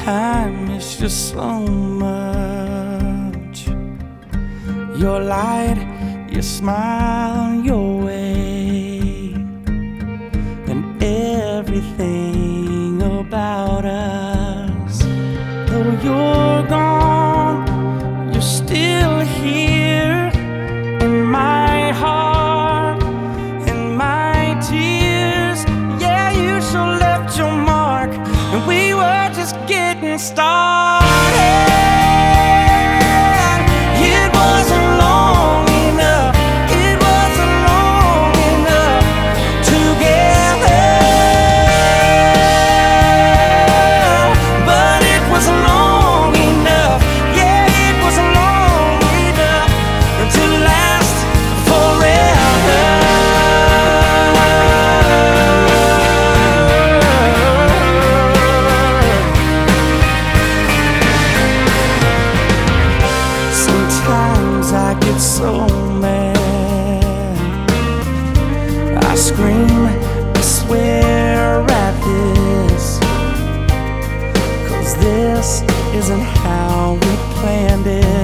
I miss you so much. Your light, your smile, your way, and everything about us. Though you're gone, you're still here in my heart, in my tears. Yeah, you sure left your mark, and we were just getting started. It wasn't long enough, it wasn't long enough together, but it was long enough, yeah, it was long enough to last forever. Sometimes I get so mad, I scream, I swear at this, 'cause this isn't how we planned it.